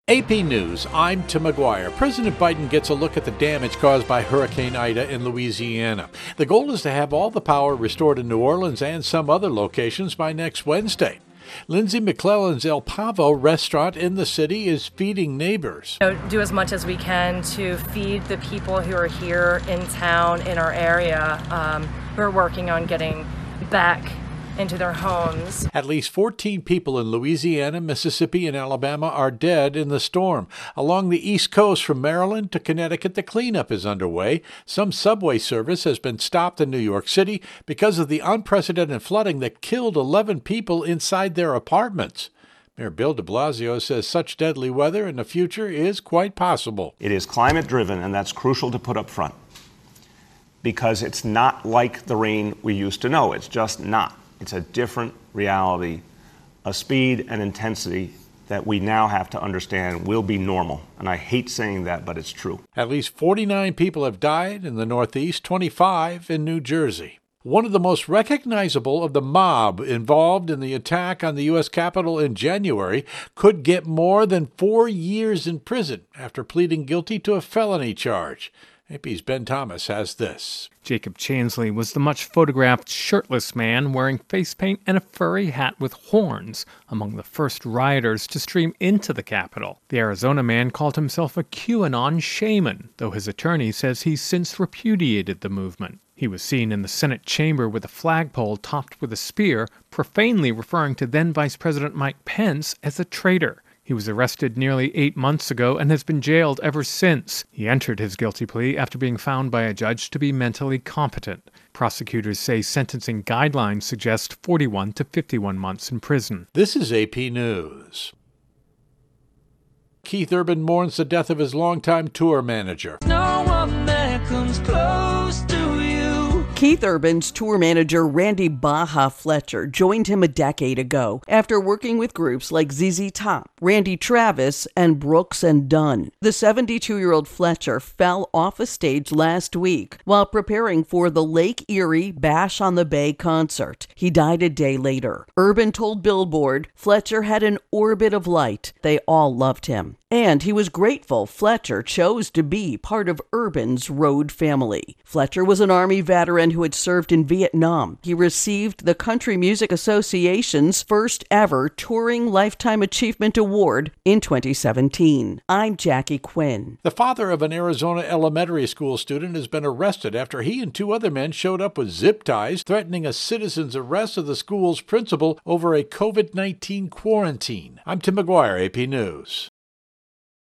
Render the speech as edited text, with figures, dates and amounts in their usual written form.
AP News, I'm Tim McGuire. President Biden gets a look at the damage caused by Hurricane Ida in Louisiana. The goal is to have all the power restored in New Orleans and some other locations by next Wednesday. Lindsay McClellan's El Pavo restaurant in the city is feeding neighbors. Do as much as we can to feed the people who are here in town, in our area, who are working on getting back into their homes. At least 14 people in Louisiana, Mississippi, and Alabama are dead in the storm. Along the East Coast from Maryland to Connecticut, the cleanup is underway. Some subway service has been stopped in New York City because of the unprecedented flooding that killed 11 people inside their apartments. Mayor Bill de Blasio says such deadly weather in the future is quite possible. It is climate-driven, and that's crucial to put up front, because it's not like the rain we used to know. It's just not. It's a different reality, a speed and intensity that we now have to understand will be normal. And I hate saying that, but it's true. At least 49 people have died in the Northeast, 25 in New Jersey. One of the most recognizable of the mob involved in the attack on the U.S. Capitol in January could get more than 4 years in prison after pleading guilty to a felony charge. AP's Ben Thomas has this. Jacob Chansley was the much-photographed shirtless man wearing face paint and a furry hat with horns, among the first rioters to stream into the Capitol. The Arizona man called himself a QAnon shaman, though his attorney says he's since repudiated the movement. He was seen in the Senate chamber with a flagpole topped with a spear, profanely referring to then-Vice President Mike Pence as a traitor. He was arrested nearly 8 months ago and has been jailed ever since. He entered his guilty plea after being found by a judge to be mentally competent. Prosecutors say sentencing guidelines suggest 41 to 51 months in prison. This is AP News. Keith Urban mourns the death of his longtime tour manager. No one that comes close to you. Keith Urban's tour manager Randy Baja Fletcher joined him a decade ago after working with groups like ZZ Top, Randy Travis, and Brooks and Dunn. The 72-year-old Fletcher fell off a stage last week while preparing for the Lake Erie Bash on the Bay concert. He died a day later. Urban told Billboard Fletcher had an orbit of light. They all loved him. And he was grateful Fletcher chose to be part of Urban's road family. Fletcher was an Army veteran who had served in Vietnam. He received the Country Music Association's first ever Touring Lifetime Achievement Award in 2017. I'm Jackie Quinn. The father of an Arizona elementary school student has been arrested after he and 2 other men showed up with zip ties, threatening a citizen's arrest of the school's principal over a COVID-19 quarantine. I'm Tim McGuire, AP News.